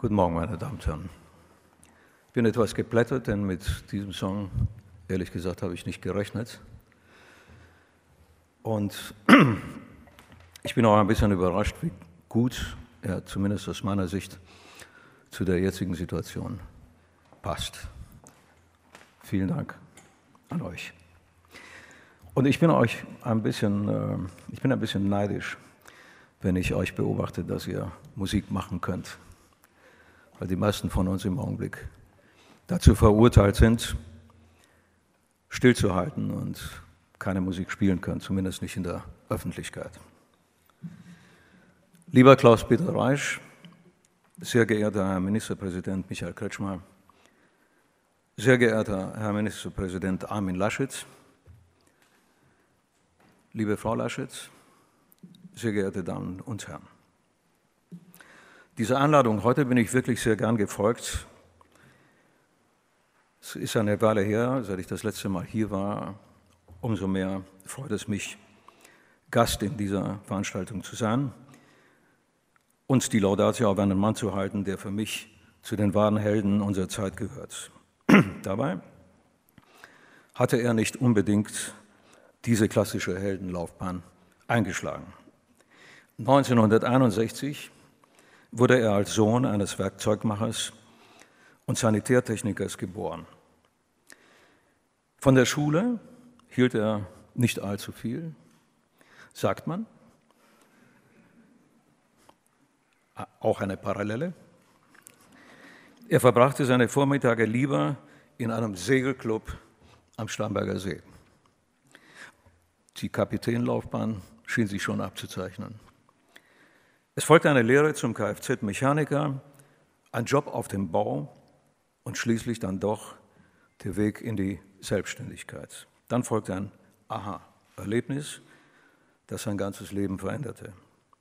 Guten Morgen, meine Damen und Herren. Ich bin etwas geplättet, denn mit diesem Song, ehrlich gesagt, habe ich nicht gerechnet. Und ich bin auch ein bisschen überrascht, wie gut er zumindest aus meiner Sicht zu der jetzigen Situation passt. Vielen Dank an euch. Und ich bin ein bisschen neidisch, wenn ich euch beobachte, dass ihr Musik machen könnt. Weil die meisten von uns im Augenblick dazu verurteilt sind, stillzuhalten und keine Musik spielen können, zumindest nicht in der Öffentlichkeit. Lieber Klaus-Peter Reisch, sehr geehrter Herr Ministerpräsident Michael Kretschmer, sehr geehrter Herr Ministerpräsident Armin Laschet, liebe Frau Laschet, sehr geehrte Damen und Herren. Dieser Einladung heute bin ich wirklich sehr gern gefolgt. Es ist eine Weile her, seit ich das letzte Mal hier war. Umso mehr freut es mich, Gast in dieser Veranstaltung zu sein und die Laudatio auf einen Mann zu halten, der für mich zu den wahren Helden unserer Zeit gehört. Dabei hatte er nicht unbedingt diese klassische Heldenlaufbahn eingeschlagen. 1961 wurde er als Sohn eines Werkzeugmachers und Sanitärtechnikers geboren. Von der Schule hielt er nicht allzu viel, sagt man. Auch eine Parallele. Er verbrachte seine Vormittage lieber in einem Segelclub am Starnberger See. Die Kapitänlaufbahn schien sich schon abzuzeichnen. Es folgte eine Lehre zum Kfz-Mechaniker, ein Job auf dem Bau und schließlich dann doch der Weg in die Selbstständigkeit. Dann folgte ein Aha-Erlebnis, das sein ganzes Leben veränderte.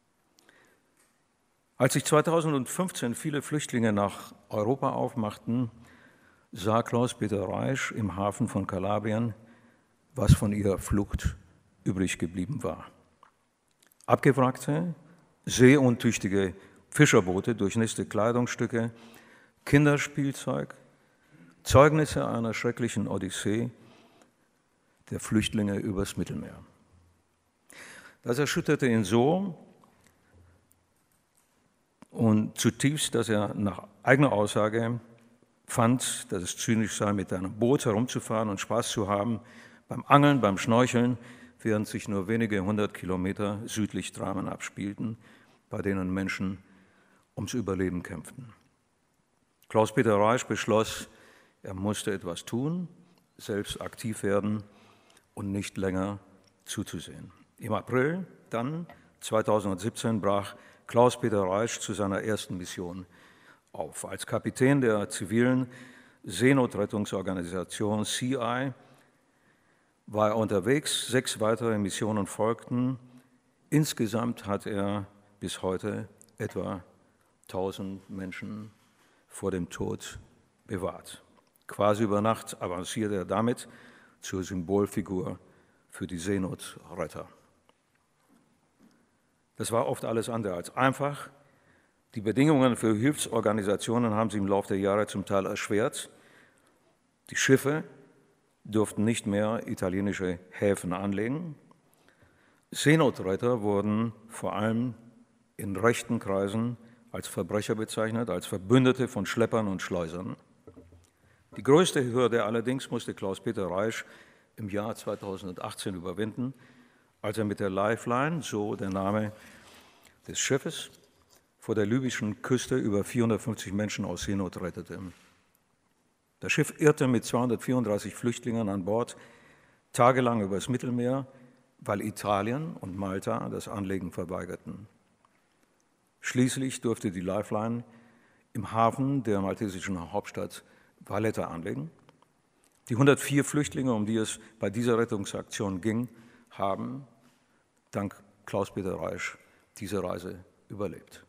Als sich 2015 viele Flüchtlinge nach Europa aufmachten, sah Klaus-Peter Reisch im Hafen von Kalabrien, was von ihrer Flucht übrig geblieben war. Abgewrackte, seeuntüchtige Fischerboote, durchnässte Kleidungsstücke, Kinderspielzeug, Zeugnisse einer schrecklichen Odyssee der Flüchtlinge übers Mittelmeer. Das erschütterte ihn so und zutiefst, dass er nach eigener Aussage fand, dass es zynisch sei, mit einem Boot herumzufahren und Spaß zu haben, beim Angeln, beim Schnorcheln, während sich nur wenige 100 Kilometer südlich Dramen abspielten, bei denen Menschen ums Überleben kämpften. Klaus-Peter Reisch beschloss, er musste etwas tun, selbst aktiv werden und nicht länger zuzusehen. Im April dann, 2017, brach Klaus-Peter Reisch zu seiner ersten Mission auf. Als Kapitän der zivilen Seenotrettungsorganisation CI war er unterwegs, 6 weitere Missionen folgten. Insgesamt hat er bis heute etwa 1000 Menschen vor dem Tod bewahrt. Quasi über Nacht avancierte er damit zur Symbolfigur für die Seenotretter. Das war oft alles andere als einfach. Die Bedingungen für Hilfsorganisationen haben sie im Laufe der Jahre zum Teil erschwert. Die Schiffe durften nicht mehr italienische Häfen anlegen. Seenotretter wurden vor allem in rechten Kreisen als Verbrecher bezeichnet, als Verbündete von Schleppern und Schleusern. Die größte Hürde allerdings musste Klaus-Peter Reisch im Jahr 2018 überwinden, als er mit der Lifeline, so der Name des Schiffes, vor der libyschen Küste über 450 Menschen aus Seenot rettete. Das Schiff irrte mit 234 Flüchtlingen an Bord tagelang übers Mittelmeer, weil Italien und Malta das Anlegen verweigerten. Schließlich durfte die Lifeline im Hafen der maltesischen Hauptstadt Valletta anlegen. Die 104 Flüchtlinge, um die es bei dieser Rettungsaktion ging, haben dank Klaus-Peter Reisch diese Reise überlebt.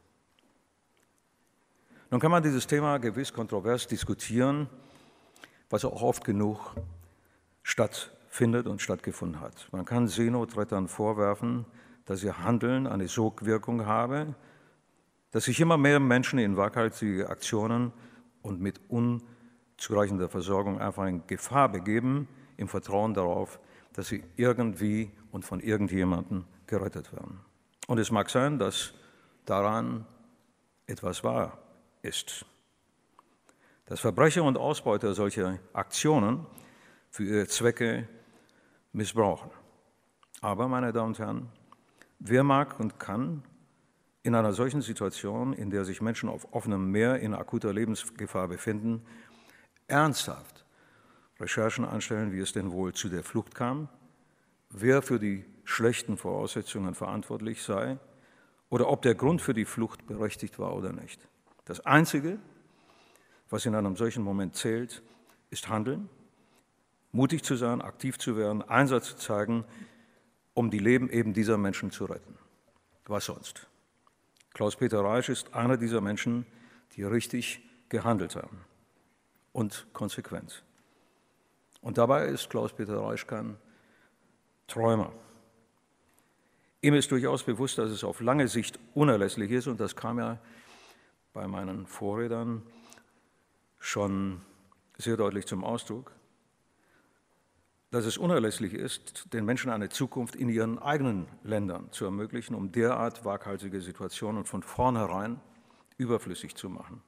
Nun kann man dieses Thema gewiss kontrovers diskutieren, was auch oft genug stattfindet und stattgefunden hat. Man kann Seenotrettern vorwerfen, dass ihr Handeln eine Sogwirkung habe, dass sich immer mehr Menschen in waghalsige Aktionen und mit unzureichender Versorgung einfach in Gefahr begeben, im Vertrauen darauf, dass sie irgendwie und von irgendjemandem gerettet werden. Und es mag sein, dass daran etwas wahr ist. Dass Verbrecher und Ausbeuter solche Aktionen für ihre Zwecke missbrauchen. Aber, meine Damen und Herren, wer mag und kann in einer solchen Situation, in der sich Menschen auf offenem Meer in akuter Lebensgefahr befinden, ernsthaft Recherchen anstellen, wie es denn wohl zu der Flucht kam, wer für die schlechten Voraussetzungen verantwortlich sei oder ob der Grund für die Flucht berechtigt war oder nicht. Das Einzige, was in einem solchen Moment zählt, ist Handeln, mutig zu sein, aktiv zu werden, Einsatz zu zeigen, um die Leben eben dieser Menschen zu retten. Was sonst? Klaus-Peter Reisch ist einer dieser Menschen, die richtig gehandelt haben und konsequent. Und dabei ist Klaus-Peter Reisch kein Träumer. Ihm ist durchaus bewusst, dass es auf lange Sicht unerlässlich ist, und das kam ja bei meinen Vorrednern schon sehr deutlich zum Ausdruck, dass es unerlässlich ist, den Menschen eine Zukunft in ihren eigenen Ländern zu ermöglichen, um derart waghalsige Situationen von vornherein überflüssig zu machen.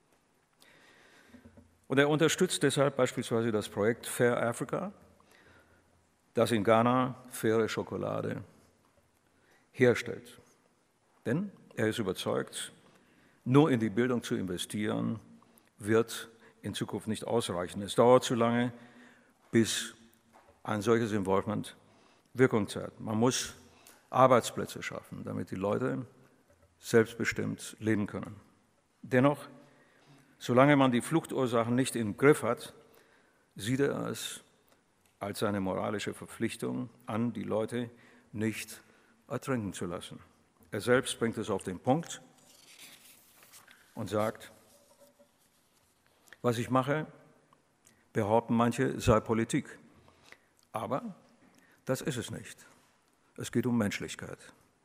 Und er unterstützt deshalb beispielsweise das Projekt Fair Africa, das in Ghana faire Schokolade herstellt. Denn er ist überzeugt, nur in die Bildung zu investieren, wird in Zukunft nicht ausreichen. Es dauert zu lange, bis ein solches Involvement Wirkung zeigt. Man muss Arbeitsplätze schaffen, damit die Leute selbstbestimmt leben können. Dennoch, solange man die Fluchtursachen nicht im Griff hat, sieht er es als seine moralische Verpflichtung an, die Leute nicht ertrinken zu lassen. Er selbst bringt es auf den Punkt und sagt, was ich mache, behaupten manche, sei Politik. Aber das ist es nicht. Es geht um Menschlichkeit.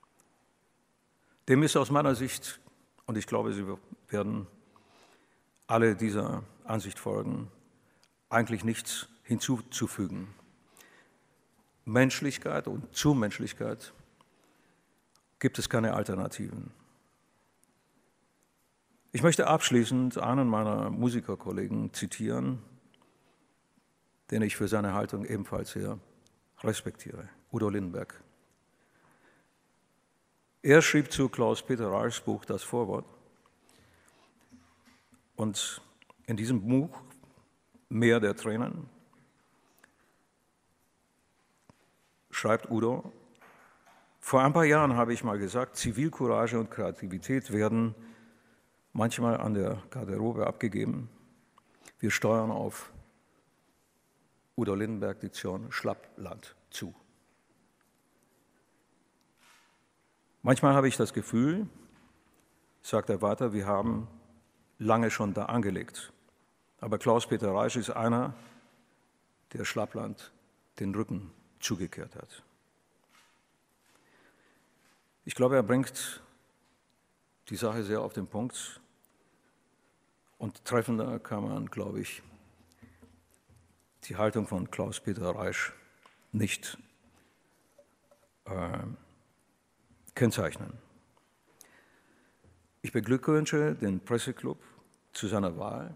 Dem ist aus meiner Sicht, und ich glaube, Sie werden alle dieser Ansicht folgen, eigentlich nichts hinzuzufügen. Menschlichkeit und zu Menschlichkeit gibt es keine Alternativen. Ich möchte abschließend einen meiner Musikerkollegen zitieren, den ich für seine Haltung ebenfalls sehr respektiere, Udo Lindenberg. Er schrieb zu Klaus-Peter Reischs Buch das Vorwort. Und in diesem Buch, Meer der Tränen, schreibt Udo, vor ein paar Jahren habe ich mal gesagt, Zivilcourage und Kreativität werden manchmal an der Garderobe abgegeben. Wir steuern auf Udo Lindenberg Diktion Schlappland zu. Manchmal habe ich das Gefühl, sagt er weiter, wir haben lange schon da angelegt. Aber Klaus-Peter Reisch ist einer, der Schlappland den Rücken zugekehrt hat. Ich glaube, er bringt die Sache sehr auf den Punkt und treffender kann man, glaube ich, die Haltung von Klaus-Peter Reisch nicht kennzeichnen. Ich beglückwünsche den Presseclub zu seiner Wahl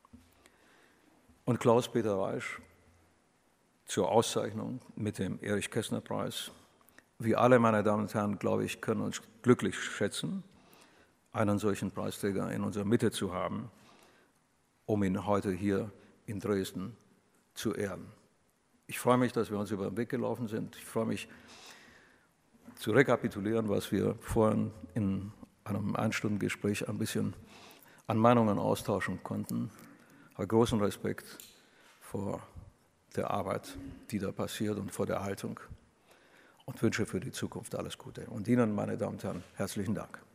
und Klaus-Peter Reisch zur Auszeichnung mit dem Erich-Kästner-Preis. Wir alle, meine Damen und Herren, glaube ich, können uns glücklich schätzen, einen solchen Preisträger in unserer Mitte zu haben, um ihn heute hier in Dresden zu ehren. Ich freue mich, dass wir uns über den Weg gelaufen sind. Ich freue mich, zu rekapitulieren, was wir vorhin in einem Einstundengespräch ein bisschen an Meinungen austauschen konnten. Ich habe großen Respekt vor der Arbeit, die da passiert und vor der Haltung und wünsche für die Zukunft alles Gute. Und Ihnen, meine Damen und Herren, herzlichen Dank.